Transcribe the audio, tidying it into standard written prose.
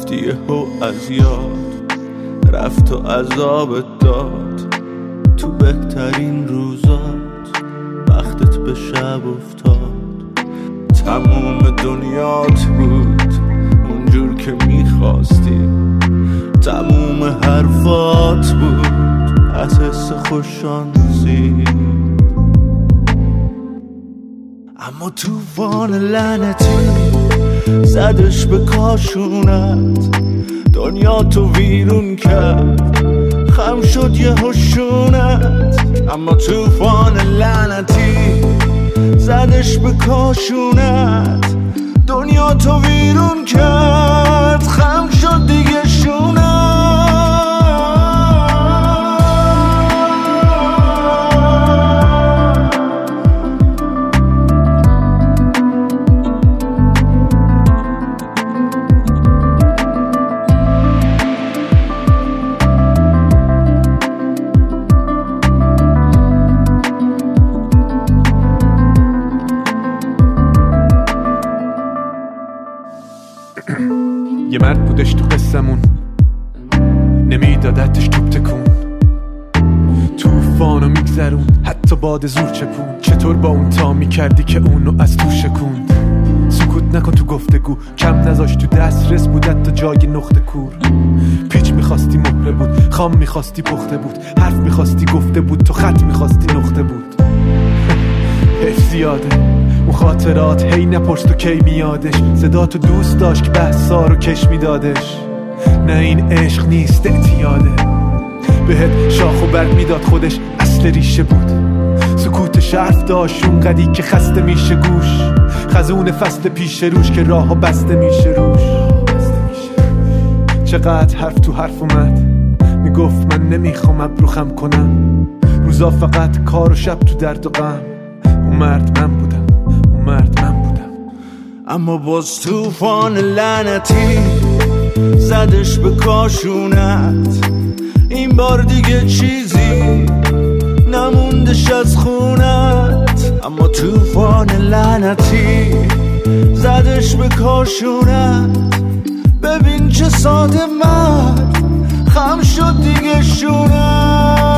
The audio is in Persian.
رفتی یهو از یاد، رفت و عذابت داد تو بهترین روزات، وقتت به شب افتاد. تموم دنیات بود اونجور که میخواستی، تموم حرفات بود از حس خوششانسی. اما توفان لعنتی زدش به کاشونت، دنیا تو ویرون کرد، خم شد یه هشونت. اما توفان لعنتی زدش به کاشونت، دنیا تو ویرون کرد، خم شد دیگه شونت. یه مرد بودش تو قصمون، نمیدادتش توپ تکون، توفانو میگذرون حتی باد زور چپون. چطور با اون تا میکردی که اونو از تو شکوند؟ سکوت نکن تو گفتگو، کم نذاش تو دسترس بودت تا جای نقطه کور. پیچ میخواستی مهره بود، خام میخواستی پخته بود، حرف میخواستی گفته بود، تو خط میخواستی نقطه بود. حیف زیاده اون خاطرات، هی نپرس تو کی میادش، صدا تو دوست داشت که بحثا رو کش میدادش. نه این عشق نیست اعتیاده، بهت شاخ و برگ میداد خودش اصل ریشه بود. سکوت حرف داشت اونقدی که خسته میشه گوش، خزون فصل پیش روش که راه ها بسته میشه روش. چقدر حرف تو حرف اومد، میگفت من نمیخوام ابرو خم کنم، روزا فقط کار و شب تو درد و غم. اون مرد من بودم، اون مرد من بودم. اما باز توفان لعنتی زدش به کاشونت، این بار دیگه چیزی نموندش از خونت. اما توفان لعنتی زدش به کاشونت، ببین چه ساده مرد خم شد دیگه شونت.